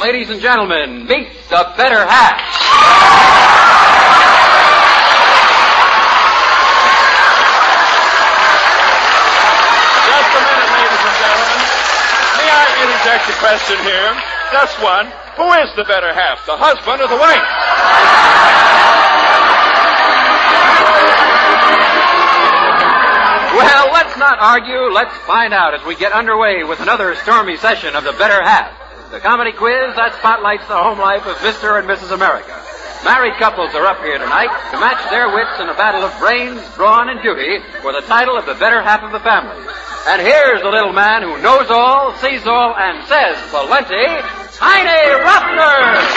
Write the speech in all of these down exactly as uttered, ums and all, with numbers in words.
Ladies and gentlemen, meet the better half. Just a minute, ladies and gentlemen. May I interject a question here? Just one. Who is the better half, the husband or the wife? Well, let's not argue. Let's find out as we get underway with another stormy session of the better half. The comedy quiz that spotlights the home life of Mister and Missus America. Married couples are up here tonight to match their wits in a battle of brains, brawn, and beauty for the title of the better half of the family. And here's the little man who knows all, sees all, and says plenty, Tiny Ruffner!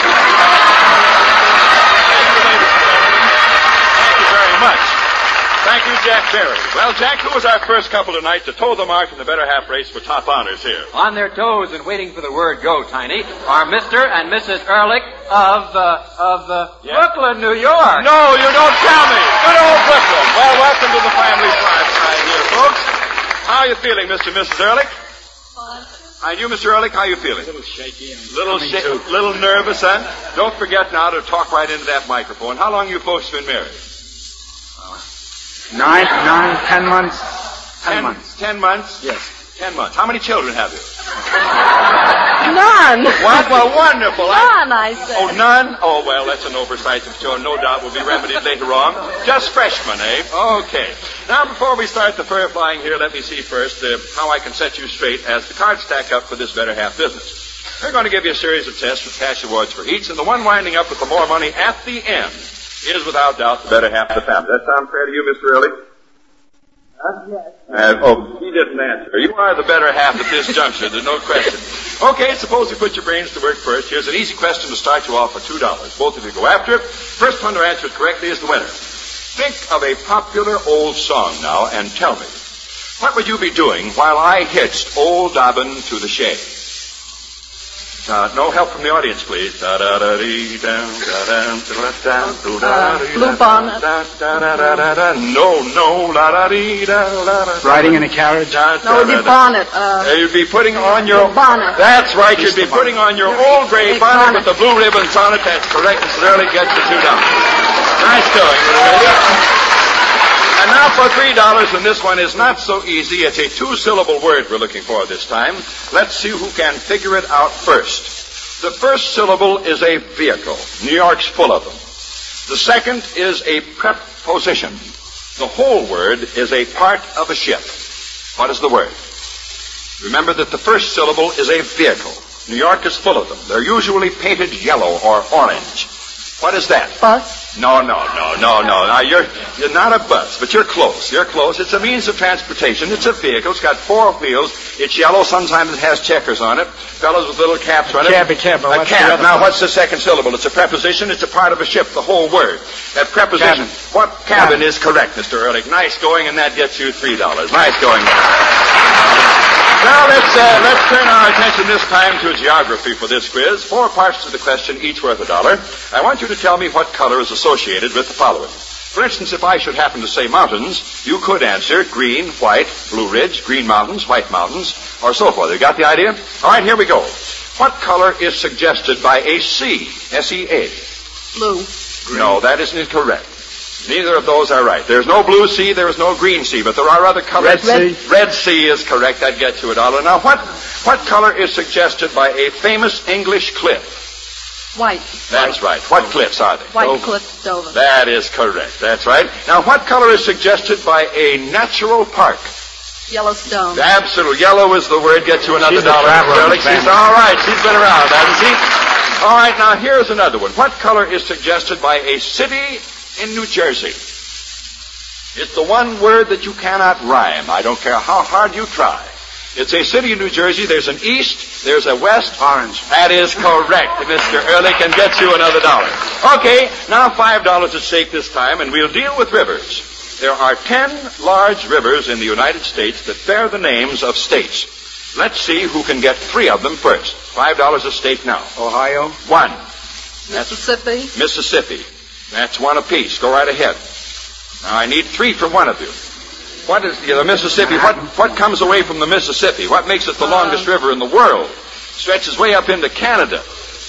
Thank you, ladies and gentlemen. Thank you very much. Thank you, Jack Berry. Well, Jack, who was our first couple tonight to toe the mark in the better half race for top honors here? On their toes and waiting for the word go, Tiny, are Mister and Missus Ehrlich of, uh, of, uh, yeah. Brooklyn, New York. No, you don't tell me. Good old Brooklyn. Well, welcome to the family fireside here, folks. How are you feeling, Mister and Missus Ehrlich? Fine. And you, Mister Ehrlich, how are you feeling? A little shaky. And little sh- little nervous, huh? Don't forget now to talk right into that microphone. How long you folks been married? Nine, nine, ten months. Ten, ten months. Ten months? Yes. Ten months. How many children have you? None. What? Well, wonderful. None, I said. Oh, none? Oh, well, that's an oversight I'm sure no doubt will be remedied later on. Just freshmen, eh? Okay. Now, before we start the fur flying here, let me see first uh, how I can set you straight as the cards stack up for this better half business. We're going to give you a series of tests with cash awards for each, and the one winding up with the more money at the end is without doubt the better half of the family. That sound fair to you, Mister Ehrlich? Huh? Yes. Uh, oh, he didn't answer. You are the better half at this juncture, there's no question. Okay, suppose you put your brains to work first. Here's an easy question to start you off for two dollars. Both of you go after it. First one to answer it correctly is the winner. Think of a popular old song now and tell me, what would you be doing while I hitched old Dobbin to the shay? Uh, no help from the audience, please. Uh, blue bonnet. No, no. Riding in a carriage? No, the bonnet. Uh, you'd be putting on your... bonnet. That's right. You'd be putting on your old gray bonnet with the blue ribbons on it. That's correct. Missus Ehrlich gets you two dollars. Nice going, lady. And now for three dollars, and this one is not so easy. It's a two-syllable word we're looking for this time. Let's see who can figure it out first. The first syllable is a vehicle. New York's full of them. The second is a preposition. The whole word is a part of a ship. What is the word? Remember that the first syllable is a vehicle. New York is full of them. They're usually painted yellow or orange. What is that? Bus? No, no, no, no, no. Now, you're, you're not a bus, but you're close. You're close. It's a means of transportation. It's a vehicle. It's got four wheels. It's yellow. Sometimes it has checkers on it. Fellows with little caps on it. Cab, a cab. A cab. Now, what's the second syllable? It's a preposition. It's a part of a ship, the whole word. That preposition. Cabin. What cabin is correct, Mister Ehrlich? Nice going, and that gets you three dollars. Nice going. Now, let's, uh, let's turn our attention this time to geography for this quiz. Four parts to the question, each worth a dollar. I want you to tell me what color is associated with the following. For instance, if I should happen to say mountains, you could answer green, white, Blue Ridge, green mountains, white mountains, or so forth. You got the idea? All right, here we go. What color is suggested by a sea? S E A. Blue. Green. No, that isn't correct. Neither of those are right. There's no blue sea, there is no green sea, but there are other colors. Red sea. Red sea is correct. That gets you a dollar. Now, what, what color is suggested by a famous English cliff? White. That's right. What cliffs are they? White Dover. Cliff, Dover. That is correct. That's right. Now, what color is suggested by a natural park? Yellowstone. Absolutely. Yellow is the word. Gets you another She's the dollar. traveler. She's all right. She's been around, hasn't she? All right. Now, here's another one. What color is suggested by a city in New Jersey? It's the one word that you cannot rhyme. I don't care how hard you try. It's a city in New Jersey. There's an east. There's a west. Orange. That is correct, Mister Ehrlich, and gets you another dollar. Okay, now five dollars at stake this time, and we'll deal with rivers. There are ten large rivers in the United States that bear the names of states. Let's see who can get three of them first. Five dollars at stake now. Ohio. One. Mississippi. Mississippi. That's one apiece. Go right ahead. Now, I need three from one of you. What is the, the Mississippi? What, what comes away from the Mississippi? What makes it the longest river in the world? Stretches way up into Canada.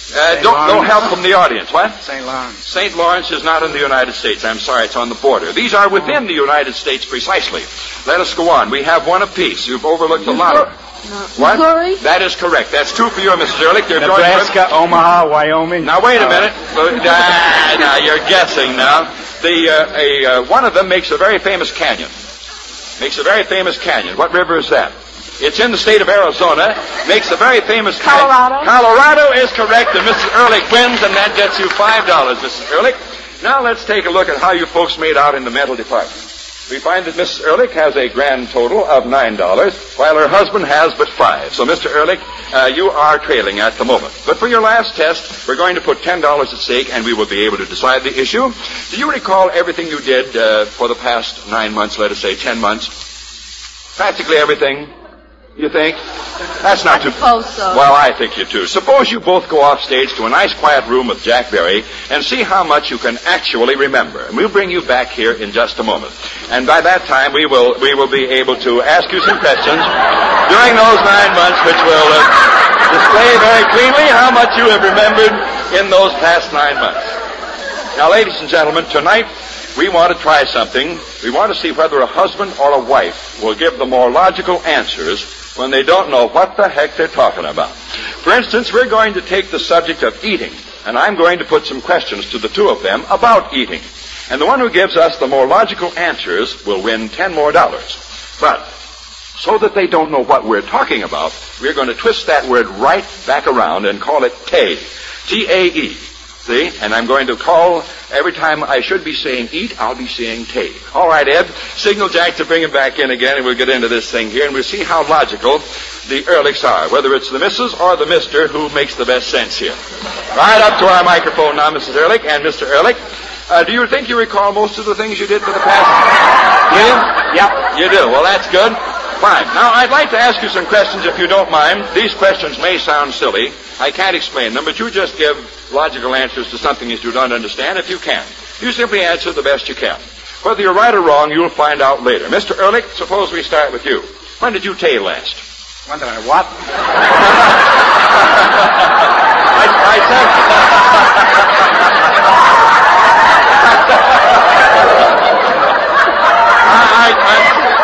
Uh, don't, no help from the audience. What? Saint Lawrence. Saint Lawrence is not in the United States. I'm sorry, it's on the border. These are within the United States precisely. Let us go on. We have one apiece. You've overlooked a lot of... No. What? Missouri? That is correct. That's two for you, Missus Ehrlich. You're Nebraska, Omaha, Wyoming. Now, wait a minute. Uh, now, you're guessing now. The, uh, a, uh, one of them makes a very famous canyon. Makes a very famous canyon. What river is that? It's in the state of Arizona. Makes a very famous canyon. Colorado? Colorado is correct, and Missus Ehrlich wins, and that gets you five dollars, Missus Ehrlich. Now, let's take a look at how you folks made out in the mental department. We find that Missus Ehrlich has a grand total of nine dollars, while her husband has but five. So, Mister Ehrlich, uh, you are trailing at the moment. But for your last test, we're going to put ten dollars at stake, and we will be able to decide the issue. Do you recall everything you did uh, for the past nine months, let us say ten months? Practically everything, you think? That's not I too... suppose so. Well, I think you do. Suppose you both go off stage to a nice quiet room with Jack Berry and see how much you can actually remember. And we'll bring you back here in just a moment. And by that time, we will we will be able to ask you some questions during those nine months, which will uh, display very cleanly how much you have remembered in those past nine months. Now, ladies and gentlemen, tonight we want to try something. We want to see whether a husband or a wife will give the more logical answers when they don't know what the heck they're talking about. For instance, we're going to take the subject of eating, and I'm going to put some questions to the two of them about eating. And the one who gives us the more logical answers will win ten more dollars. But, so that they don't know what we're talking about, we're going to twist that word right back around and call it T. T A E. See? And I'm going to call, every time I should be saying eat, I'll be saying T. All right, Ed, signal Jack to bring him back in again, and we'll get into this thing here, and we'll see how logical the Ehrlichs are, whether it's the Missus or the Mister who makes the best sense here. Right up to our microphone now, Missus Ehrlich and Mister Ehrlich. Uh, do you think you recall most of the things you did for the past... You do? Yep. You do. Well, that's good. Fine. Now, I'd like to ask you some questions, if you don't mind. These questions may sound silly. I can't explain them, but you just give logical answers to something that you don't understand if you can. You simply answer the best you can. Whether you're right or wrong, you'll find out later. Mister Ehrlich, suppose we start with you. When did you tay last? When did I what? I, I said... I, I,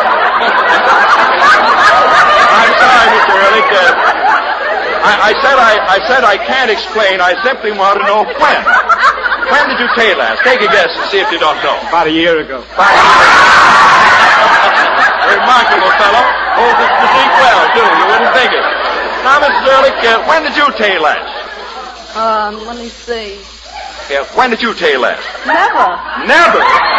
I'm sorry, Mister Ehrlich. Uh, I, I said I, I said I can't explain. I simply want to know when. When did you tay last? Take a guess and see if you don't know. About a year ago. Remarkable fellow. Holds his physique well, too. You wouldn't think it. Now, Missus Ehrlich, uh, when did you tay last? Um, let me see. Yeah, when did you tay last? Never. Never?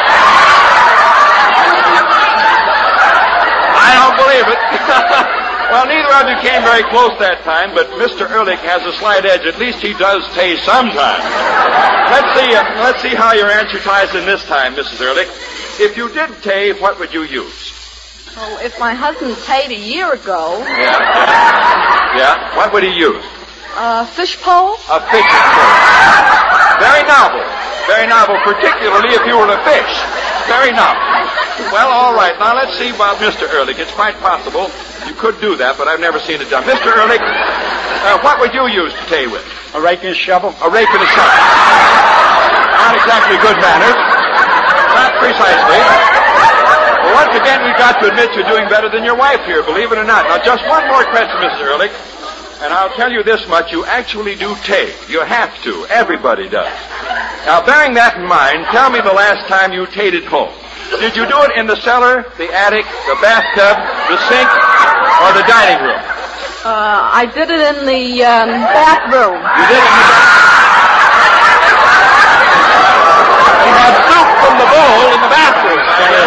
I don't believe it. Well, neither of you came very close that time, but Mister Ehrlich has a slight edge. At least he does tay sometime. Let's see, uh, let's see how your answer ties in this time, Missus Ehrlich. If you did tay, what would you use? Well, if my husband paid a year ago, Yeah. Yeah. What would he use? uh, fish pole? A fishing pole. Very novel. Very novel, particularly if you were a fish. Very novel. Well, all right. Now, let's see about Mister Ehrlich. It's quite possible you could do that, but I've never seen it done. Mister Ehrlich, uh, what would you use to tay with? A rake and a shovel? A rake and a shovel. Not exactly good manners. Not precisely. Well, once again, we've got to admit you're doing better than your wife here, believe it or not. Now, just one more question, Mister Ehrlich. And I'll tell you this much, you actually do tay. You have to. Everybody does. Now, bearing that in mind, tell me the last time you tayed at home. Did you do it in the cellar, the attic, the bathtub, the sink, or the dining room? Uh, I did it in the um, bathroom. You did it in the bathroom. You had soup from the bowl in the bathroom.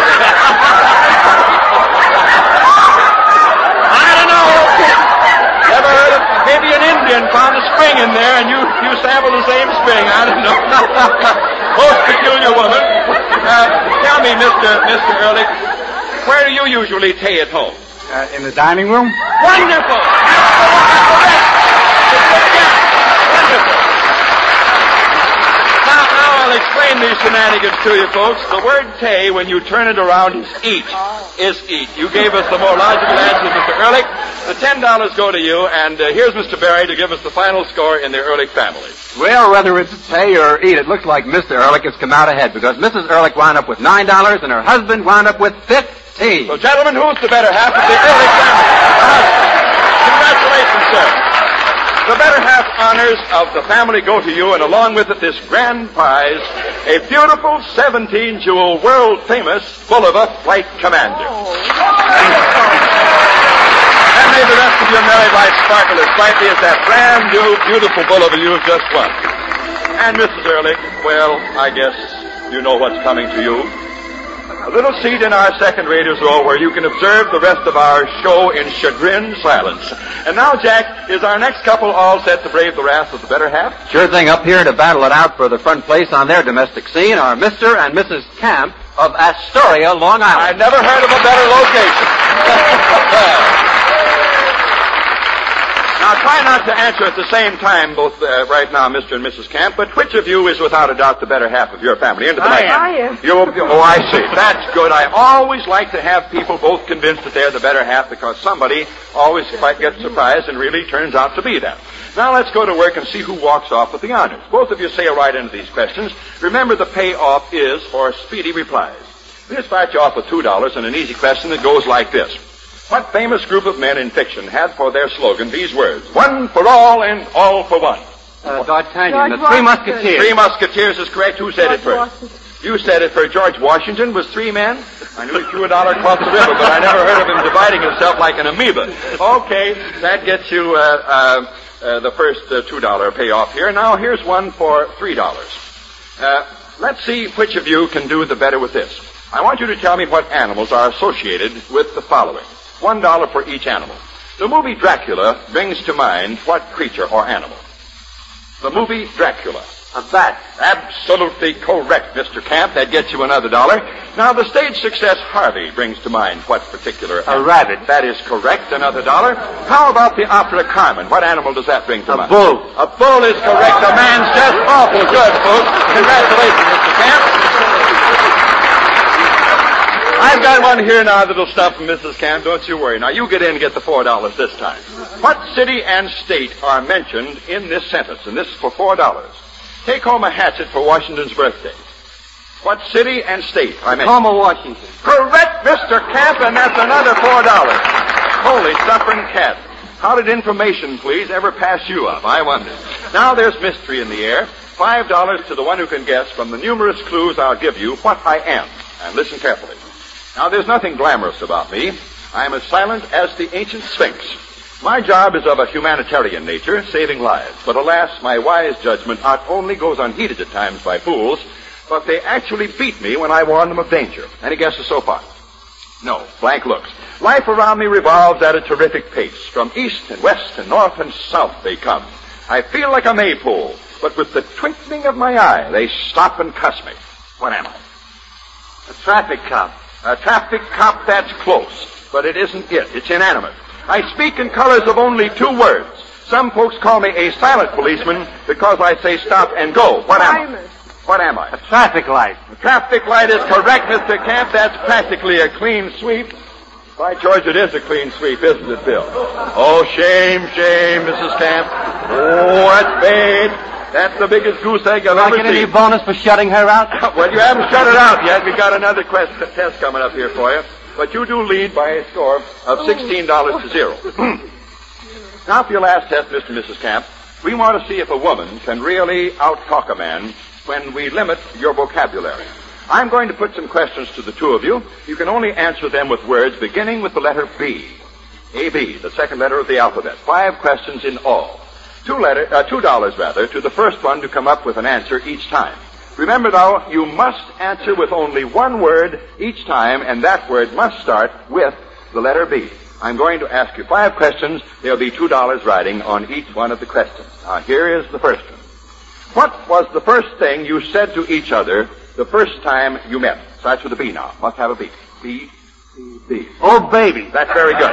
I don't know. You ever heard of maybe an Indian found a spring in there and you, you sampled the same spring? I don't know. Most peculiar woman. Uh, tell me, Mister Mister Ehrlich, where do you usually tay at home? Uh, in the dining room? Wonderful! Absolutely correct! Wonderful! Now, now I'll explain explain these shenanigans to you, folks. The word "tay," when you turn it around, is eat. Is eat. You gave us the more logical answer, Mister Ehrlich. The ten dollars go to you, and uh, here's Mister Barry to give us the final score in the Ehrlich family. Well, whether it's tay or eat, it looks like Mister Ehrlich has come out ahead because Missus Ehrlich wound up with nine dollars and her husband wound up with fifteen. So, gentlemen, who's the better half of the Ehrlich family? Congratulations, sir. The better half honors of the family go to you, and along with it, this grand prize, a beautiful seventeen-jewel, world-famous Bulova Flight Commander. Oh. And may the rest of your married life sparkle as brightly as that brand-new, beautiful Bulova you've just won. And Missus Ehrlich, well, I guess you know what's coming to you. A little seat in our second radio row where you can observe the rest of our show in chagrined silence. And now, Jack, is our next couple all set to brave the wrath of the better half? Sure thing. Up here to battle it out for the front place on their domestic scene are Mister and Missus Camp of Astoria, Long Island. I've never heard of a better location. Now, try not to answer at the same time, both uh, right now, Mister and Missus Camp, but which of you is without a doubt the better half of your family? Into the I mic. am. I am. You, oh, I see. That's good. I always like to have people both convinced that they're the better half because somebody always quite gets surprised and really turns out to be them. Now let's go to work and see who walks off with the honors. Both of you sail right into these questions. Remember, the payoff is for speedy replies. We'll start you off with two dollars and an easy question that goes like this. What famous group of men in fiction had for their slogan these words, one for all and all for one? Uh, D'Artagnan, George the Three Washington. Musketeers. Three Musketeers is correct. Who said George it first? Washington. You said it first. George Washington was three men. I knew he threw a dollar across the river, but I never heard of him dividing himself like an amoeba. Okay, that gets you uh, uh, uh, the first uh, two dollar payoff here. Now here's one for three dollars. Uh, let's see which of you can do the better with this. I want you to tell me what animals are associated with the following. One dollar for each animal. The movie Dracula brings to mind what creature or animal? The movie Dracula. A bat. Absolutely correct, Mister Camp. That gets you another dollar. Now, the stage success Harvey brings to mind what particular animal? A rabbit. That is correct. Another dollar. How about the opera Carmen? What animal does that bring to A mind? bull. A bull is correct. A man's just awful good, folks. Congratulations, Mister Camp. I've got one here now that'll stop from Missus Camp. Don't you worry. Now, you get in and get the four dollars this time. What city and state are mentioned in this sentence? And this is for four dollars. Take home a hatchet for Washington's birthday. What city and state are mentioned? Tacoma, Washington. Correct, Mister Camp, and that's another four dollars. Holy suffering cat. How did information, please, ever pass you up? I wonder. Now there's mystery in the air. Five dollars to the one who can guess from the numerous clues I'll give you what I am. And listen carefully. Now, there's nothing glamorous about me. I am as silent as the ancient Sphinx. My job is of a humanitarian nature, saving lives. But alas, my wise judgment not only goes unheeded at times by fools, but they actually beat me when I warn them of danger. Any guesses so far? No. Blank looks. Life around me revolves at a terrific pace. From east and west and north and south they come. I feel like a maypole, but with the twinkling of my eye, they stop and cuss me. What am I? A traffic cop. A traffic cop, that's close, but it isn't it. It's inanimate. I speak in colors of only two words. Some folks call me a silent policeman because I say stop and go. What am I? What am I? A traffic light. A traffic light is correct, Mister Camp. That's practically a clean sweep. By George, it is a clean sweep, isn't it, Bill? Oh, shame, shame, Missus Camp. Oh, that's bad. That's the biggest goose egg I've Do I ever get seen. any bonus for shutting her out? Well, you haven't shut it out yet. We've got another quest, test coming up here for you. But you do lead by a score of sixteen dollars to zero. Now for your last test, Mister and Missus Camp, we want to see if a woman can really out-talk a man when we limit your vocabulary. I'm going to put some questions to the two of you. You can only answer them with words beginning with the letter B. A B, the second letter of the alphabet. Five questions in all. Two letter, uh, two dollars rather, to the first one to come up with an answer each time. Remember, though, you must answer with only one word each time, and that word must start with the letter B. I'm going to ask you five questions. There'll be two dollars riding on each one of the questions. Now, here is the first one. What was the first thing you said to each other the first time you met? Starts with a B now. Must have a B. B, B, B. Oh, baby. That's very good.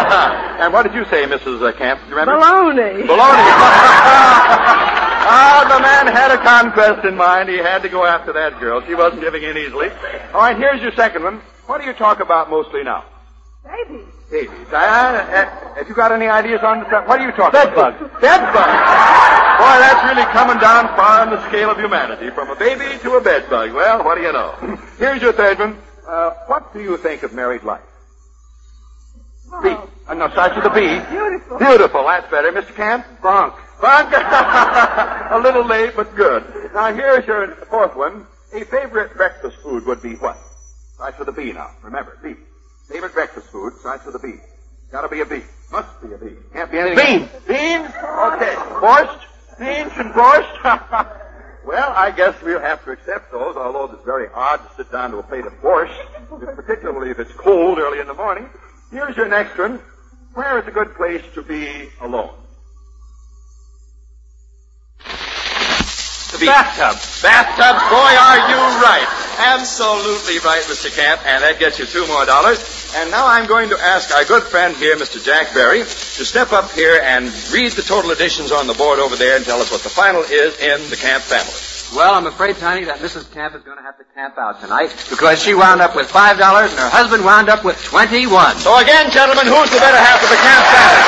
And what did you say, Missus Camp? Do you remember? Baloney. Baloney. Ah, the man had a conquest in mind. He had to go after that girl. She wasn't giving in easily. All right, here's your second one. What do you talk about mostly now? Babies. Babies. Uh, uh, have you got any ideas on the... What are you talking about? Bed bugs. Bed bugs. Boy, that's really coming down far on the scale of humanity, from a baby to a bed bug. Well, what do you know? Here's your third one. Uh, what do you think of married life? Oh. B. Uh, no, starts with a B. Beautiful. Beautiful. That's better. Mister Camp? Bronk. Bronk. A little late, but good. Now, here's your fourth one. A favorite breakfast food would be what? Starts with a B now. Remember, B. Favorite breakfast food starts with a B. Gotta be a B. Must be a B. Can't be anything. Bean. Beans? Okay. Borscht? Beans and borscht? Well, I guess we'll have to accept those, although it's very odd to sit down to a plate of borscht, particularly if it's cold early in the morning. Here's your next one. Where is a good place to be alone? The bathtub. Bathtub, boy, are you right. Absolutely right, Mister Camp, and that gets you two more dollars. And now I'm going to ask our good friend here, Mister Jack Berry, to step up here and read the total additions on the board over there and tell us what the final is in the Camp family. Well, I'm afraid, Tiny, that Missus Camp is going to have to camp out tonight because she wound up with five dollars and her husband wound up with twenty-one. So again, gentlemen, who's the better half of the Camp family?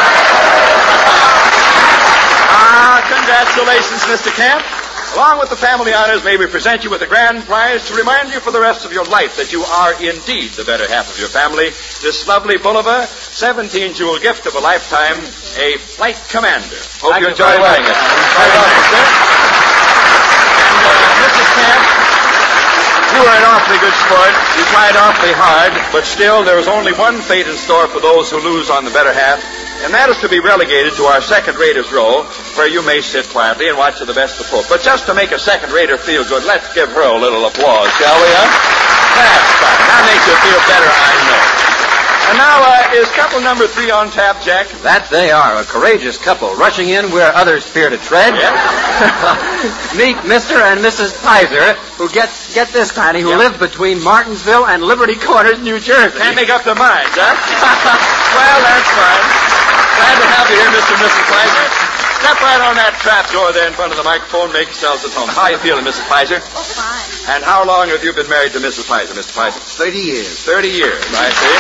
Ah, congratulations, Mister Camp. Along with the family honors, may we present you with a grand prize to remind you for the rest of your life that you are indeed the better half of your family. This lovely Bulova, seventeen-jewel gift of a lifetime, a Flight Commander. Hope Thank you you enjoy very wearing much. it. Very welcome, sir. And uh, Missus Camp, you were an awfully good sport. You tried awfully hard, but still there is only one fate in store for those who lose on the better half, and that is to be relegated to our second-raters row, where you may sit quietly and watch to the best of folk. But just to make a second-rater feel good, let's give her a little applause, shall we, huh? That's fine. That makes you feel better, I know. And now, uh, is couple number three on tap, Jack? That they are, a courageous couple, rushing in where others fear to tread. Yes. Meet Mister and Missus Pizer, who get, get this, Tiny, who Yep. live between Martinsville and Liberty Corners, New Jersey. Can't make up their minds, huh? Well, that's fine. Glad to have you here, Mister and Missus Pizer. Step right on that trap door there in front of the microphone. Make yourselves at home. How are you feeling, Missus Pizer? Oh, fine. And how long have you been married to Missus Pizer, Mister Pizer? Thirty years. Thirty years, I see.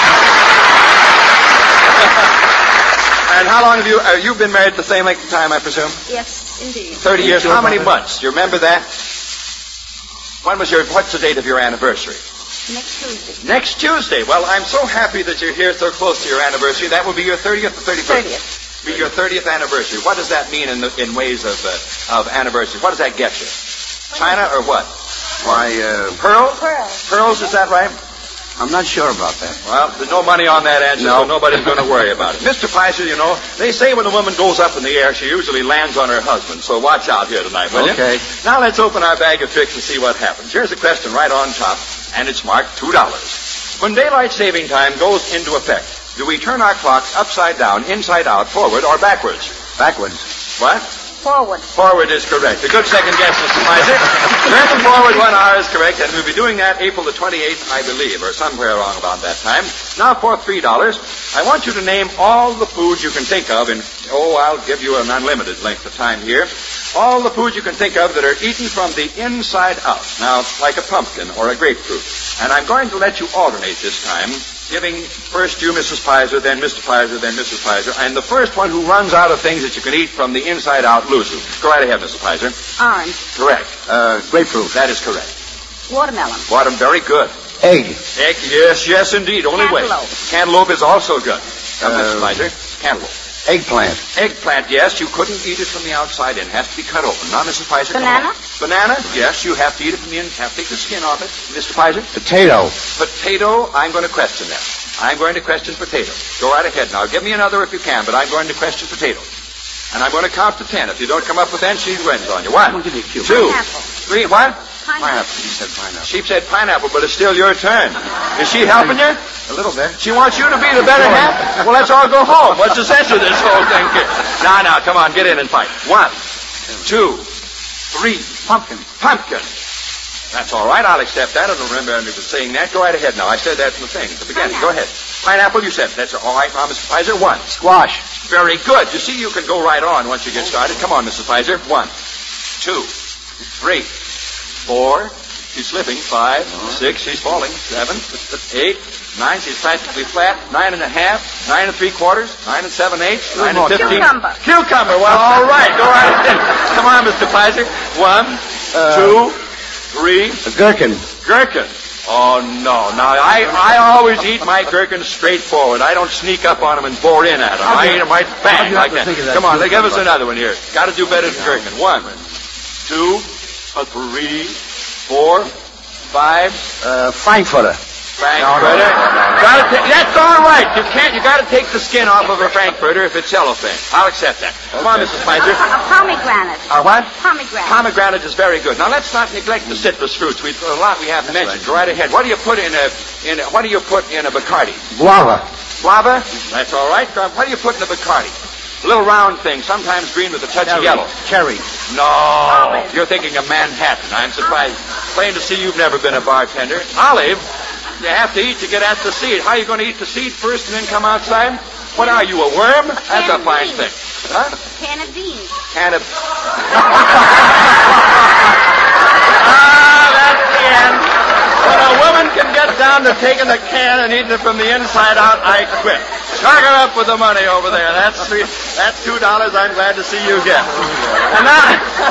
And how long have you, uh, you've been married the same length of time, I presume? Yes, indeed. Thirty years. How many months? Do you remember that? When was your, what's the date of your anniversary? Next Tuesday. Next Tuesday. Well, I'm so happy that you're here so close to your anniversary. That will be your thirtieth or thirty-first? thirtieth. Be your thirtieth anniversary. What does that mean in the, in ways of uh, of anniversary? What does that get you? China or what? Why, uh, Pearls? Pearls. Pearls, is that right? I'm not sure about that. Well, there's no money on that answer, No. so nobody's going to worry about it. Mister Pizer, you know, they say when a woman goes up in the air, she usually lands on her husband. So watch out here tonight, will Okay. you? Now let's open our bag of tricks and see what happens. Here's a question right on top, and it's marked two dollars. When daylight saving time goes into effect, do we turn our clocks upside down, inside out, forward, or backwards? Backwards. What? Forward. Forward is correct. A good second guess, Mister Miser. Turn them forward one hour is correct, and we'll be doing that April the twenty-eighth, I believe, or somewhere along about that time. Now for three dollars, I want you to name all the foods you can think of in, oh, I'll give you an unlimited length of time here. All the foods you can think of that are eaten from the inside out. Now, like a pumpkin or a grapefruit. And I'm going to let you alternate this time, giving first you, Missus Pizer, then Mister Pizer, then Missus Pizer, and the first one who runs out of things that you can eat from the inside out loses. Go right ahead, Missus Pizer. Orange. Correct. Uh, grapefruit. That is correct. Watermelon. Bottom, very good. Egg. Egg, yes, yes, indeed. Only way. Cantaloupe. Cantaloupe is also good. Now, Uh, Missus Pizer, cantaloupe. Eggplant. Eggplant, yes, you couldn't eat it from the outside in. It has to be cut open. Now, Missus Pizer, come Banana? on. Banana, yes, you have to eat it from the inside. Take the skin off it. Mister Pizer? Potato. Potato, I'm going to question that. I'm going to question potato. Go right ahead now. Give me another if you can, but I'm going to question potato. And I'm going to count to ten. If you don't come up with ten, she wins on you. One, I'll give you a few. two, Pineapple. three, what? Pineapple. She said pineapple. She said pineapple, but it's still your turn. Is she helping you? A little bit. She wants you to be the better half? Well, let's all go home. What's the sense of this whole thing here? Now, now, come on, get in and fight. One, two, three. Pumpkin. Pumpkin. That's all right. I'll accept that. I don't remember any of you saying that. Go right ahead now. I said that from the thing at the beginning. Go ahead. Pineapple, you said. That's all right now, Mister Pizer. One. Squash. Very good. You see, you can go right on once you get started. Come on, Missus Pizer. One. two, three, four. She's slipping. Five, six. She's falling. Seven, eight, nine. She's practically flat. Nine and a half. Nine and three quarters. Nine and seven eighths. Nine and fifteen. Cucumber. Cucumber. Well, all right. Go right ahead. Come on, Mister Pizer. One, uh, two, three. A gherkin. Gherkin. Oh, no. Now, I, I always eat my gherkins straightforward. I don't sneak up on them and bore in at them. I eat them right bang like that. that. Come on, they give us another one here. Got to do better than gherkin. One, two, a three, four, five. Uh, Frankfurter. Frankfurter. Gotta ta- that's all right. You can't. You got to take the skin off of a Frankfurter if it's cellophane. I'll accept that. Come on, Missus Spicer. A, a pomegranate. A what? Pomegranate. Pomegranate is very good. Now let's not neglect the citrus fruits. We've a lot we haven't mentioned. Go right ahead. What do you put in a in a, what do you put in a Bacardi? Guava. Guava. That's all right. What do you put in a Bacardi? A little round thing, sometimes green with a touch of yellow. Cherry. No, Olive. You're thinking of Manhattan. I'm surprised. Plain to see you've never been a bartender. Olive. You have to eat to get at the seed. How are you going to eat the seed first and then come outside? What are you, a worm? A That's can a of fine beans. thing. Huh? Can of beans. Can of... ah, that's the end. When a woman can get down to taking the can and eating it from the inside out, I quit. Chuck her up with the money over there. That's three, that's two dollars I'm glad to see you get. And now,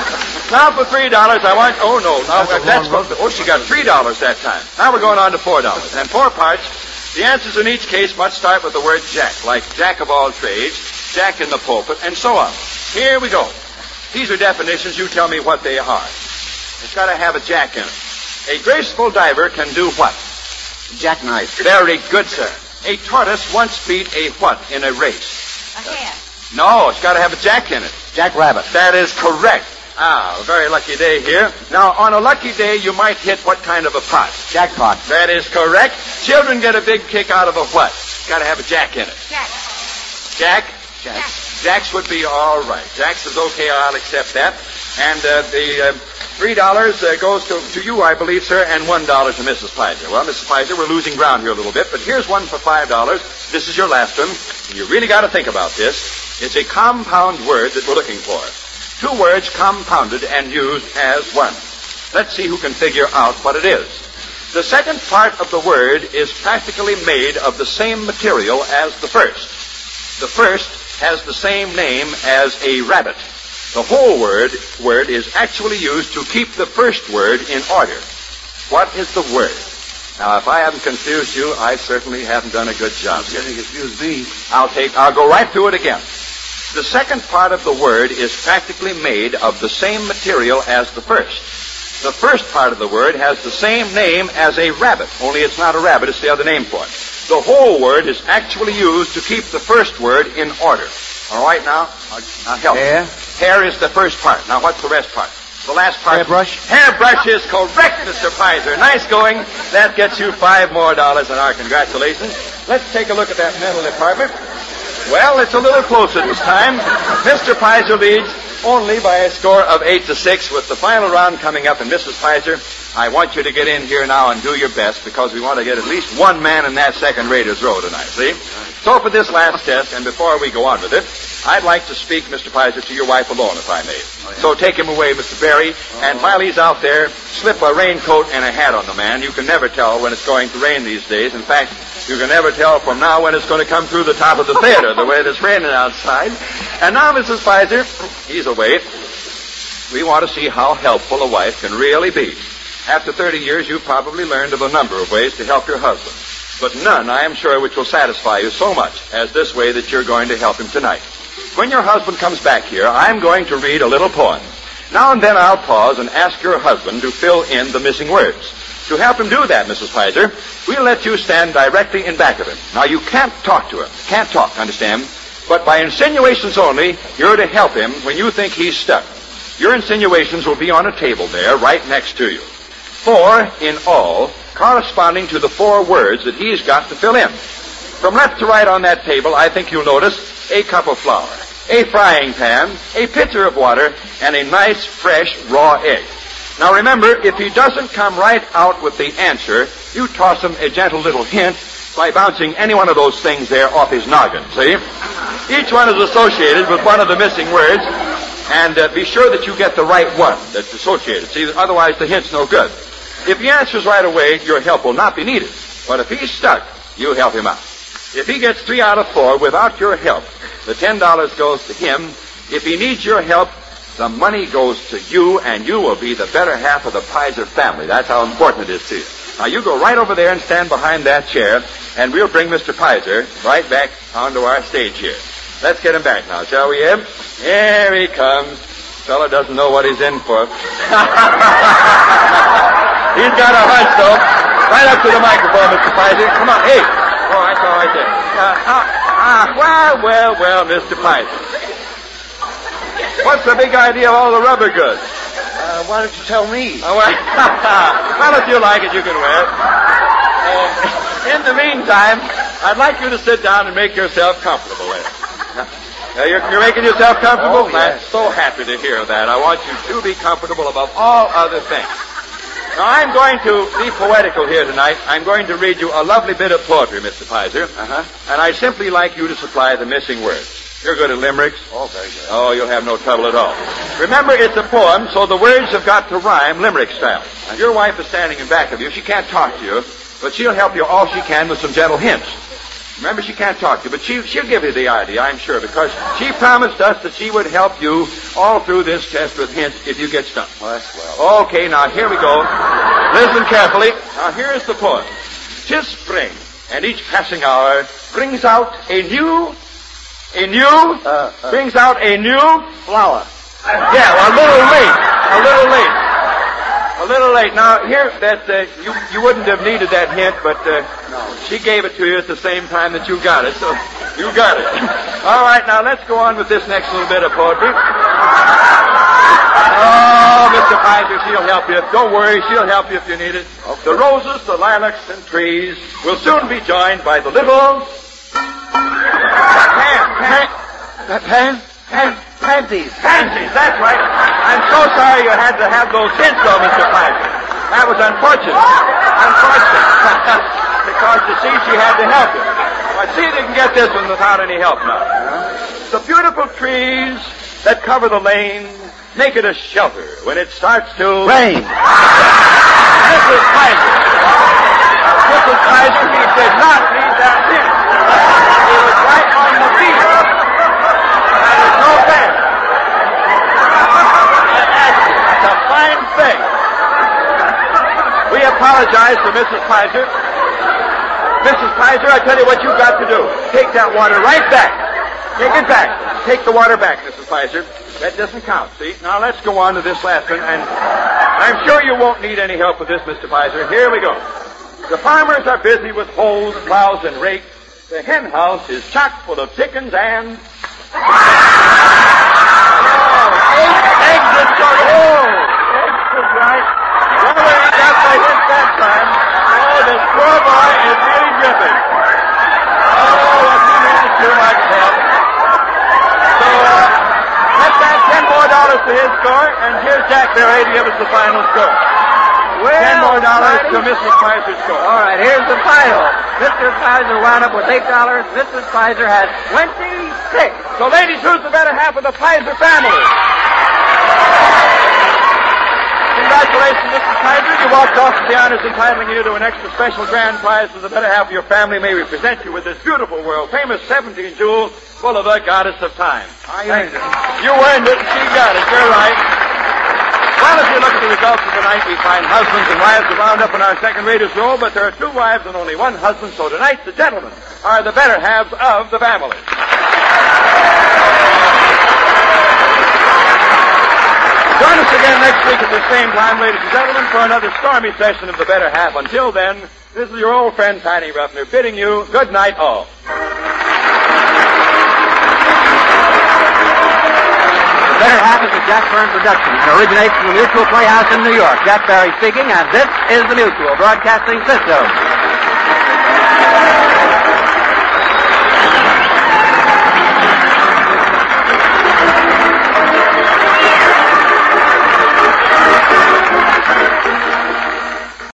now for three dollars, I want... Oh, no. Now, That's a that's long for, oh, she got three dollars that time. Now we're going on to four dollars. And four parts, the answers in each case must start with the word Jack, like Jack of all trades, Jack in the pulpit, and so on. Here we go. These are definitions. You tell me what they are. It's got to have a jack in it. A graceful diver can do what? Jackknife. Very good, sir. A tortoise once beat a what in a race? A hare. No, it's got to have a jack in it. Jackrabbit. That is correct. Ah, a very lucky day here. Now, on a lucky day, you might hit what kind of a pot? Jackpot. That is correct. Children get a big kick out of a what? Got to have a jack in it. Jack. Jack? Jack. Jacks would be all right. Jacks is okay. I'll accept that. And uh, the uh, three dollars uh, goes to, to you, I believe, sir, and one dollar to Missus Pizer. Well, Missus Pizer, we're losing ground here a little bit, but here's one for five dollars. This is your last one. You really got to think about this. It's a compound word that we're looking for. Two words compounded and used as one. Let's see who can figure out what it is. The second part of the word is practically made of the same material as the first. The first has the same name as a rabbit. The whole word word is actually used to keep the first word in order. What is the word? Now, if I haven't confused you, I certainly haven't done a good job. You're going to confuse me. I'll take, I'll go right through it again. The second part of the word is practically made of the same material as the first. The first part of the word has the same name as a rabbit, only it's not a rabbit, it's the other name for it. The whole word is actually used to keep the first word in order. All right, now, now help. Hair. Hair is the first part. Now, what's the rest part? The last part. Hairbrush. Hairbrush is correct, Mister Pizer. Nice going. That gets you five more dollars and our congratulations. Let's take a look at that mental department. Well, it's a little closer this time. Mister Pizer leads only by a score of eight to six with the final round coming up. And Missus Pizer, I want you to get in here now and do your best because we want to get at least one man in that second Raiders row tonight, see? So for this last test, and before we go on with it, I'd like to speak, Mister Pizer, to your wife alone, if I may. Oh, yeah. So take him away, Mister Berry, oh. and while he's out there, slip a raincoat and a hat on the man. You can never tell when it's going to rain these days. In fact, you can never tell from now when it's going to come through the top of the theater, the way it's raining outside. And now, Missus Pizer, he's away. We want to see how helpful a wife can really be. After thirty years, you've probably learned of a number of ways to help your husband. But none, I am sure, which will satisfy you so much as this way that you're going to help him tonight. When your husband comes back here, I'm going to read a little poem. Now and then I'll pause and ask your husband to fill in the missing words. To help him do that, Missus Pizer, we'll let you stand directly in back of him. Now, you can't talk to him. Can't talk, understand? But by insinuations only, you're to help him when you think he's stuck. Your insinuations will be on a table there, right next to you. Four in all, corresponding to the four words that he's got to fill in. From left to right on that table, I think you'll notice a cup of flour, a frying pan, a pitcher of water, and a nice, fresh, raw egg. Now remember, if he doesn't come right out with the answer, you toss him a gentle little hint by bouncing any one of those things there off his noggin, see? Each one is associated with one of the missing words. And uh, be sure that you get the right one that's associated. See, otherwise the hint's no good. If he answers right away, your help will not be needed. But if he's stuck, you help him out. If he gets three out of four without your help, the ten dollars goes to him. If he needs your help, the money goes to you, and you will be the better half of the Pizer family. That's how important it is to you. Now, you go right over there and stand behind that chair, and we'll bring Mister Pizer right back onto our stage here. Let's get him back now, shall we, Eb? Here he comes. Fella doesn't know what he's in for. He's got a hunch, though. Right up to the microphone, Mister Pizer. Come on, hey. Oh, that's all right there. Uh, uh, uh, well, well, well, Mister Pizer. What's the big idea of all the rubber goods? Uh, why don't you tell me? Oh, well, well, if you like it, you can wear it. Uh, in the meantime, I'd like you to sit down and make yourself comfortable, Ed. Uh, you're, you're making yourself comfortable? Oh, yes. I'm so happy to hear that. I want you to be comfortable above all other things. Now, I'm going to be poetical here tonight. I'm going to read you a lovely bit of poetry, Mister Pizer. Uh-huh. And I'd simply like you to supply the missing words. You're good at limericks? Oh, very good. Oh, you'll have no trouble at all. Remember, it's a poem, so the words have got to rhyme limerick style. Now, your wife is standing in back of you. She can't talk to you, but she'll help you all she can with some gentle hints. Remember, she can't talk to you, but she, she'll give you the idea, I'm sure, because she promised us that she would help you all through this test with hints if you get stumped. Well, that's well. Okay, now here we go. Listen carefully. Now, here's the poem. 'Tis spring, and each passing hour brings out a new... A new, Uh, uh, brings out a new, flower. yeah, well, a little late, a little late, a little late. Now, here, that, uh, you, you wouldn't have needed that hint, but, uh, No. she gave it to you at the same time that you got it, so you got it. All right, now let's go on with this next little bit of poetry. Oh, Mister Pizer, she'll help you. Don't worry, she'll help you if you need it. Okay. The roses, the lilacs, and trees will soon be joined by the little... Pan, pan, Pan, pan, pansies. pansies, that's right. I'm so sorry you had to have those hints, though, Mister Pizer. That was unfortunate. Unfortunate. Because, you see, she had to help you. Well, see if you can get this one without any help now. The beautiful trees that cover the lane make it a shelter when it starts to... Rain. Missus Pizer. Missus Pizer, he did not need that hint. He was right on the beat. That is no bad. That's a fine thing. We apologize to Missus Pizer. Missus Pizer, I tell you what you've got to do. Take that water right back. Take it back. Take the water back, Missus Pizer. That doesn't count, see? Now let's go on to this last one, and I'm sure you won't need any help with this, Mister Pizer. Here we go. The farmers are busy with hoes, plows, and rakes. The hen house is chock full of chickens and... Oh, eggs, eggs and so... Oh, eggs is right. Whether he got the hint that time. Oh, this poor boy is really dripping. Oh, if he needs too much help. So, uh, let's add ten more dollars to his score, and here's Jack Berry to give us the final score. Well, Ten more dollars Marty. to Missus Pizer's score. All right, here's the final. Mister Pizer wound up with eight dollars. Missus Pizer has twenty-six. So, ladies, who's the better half of the Pizer family? Congratulations, Mister Pizer. You walked off with the honors entitling you to an extra special grand prize for the better half of your family. May we present you with this beautiful, world-famous seventeen jewel full of the goddess of time. I earned it. You earned it, and she got it. You're right. Well, if you look at the results of tonight, we find husbands and wives are wound up in our second raters row, but there are two wives and only one husband, so tonight the gentlemen are the better halves of the family. Join us again next week at the same time, ladies and gentlemen, for another stormy session of the better half. Until then, this is your old friend Tiny Ruffner bidding you good night all. The Better Half is a Jack Byrne production. It originates from the Mutual Playhouse in New York. Jack Barry speaking, and this is the Mutual Broadcasting System.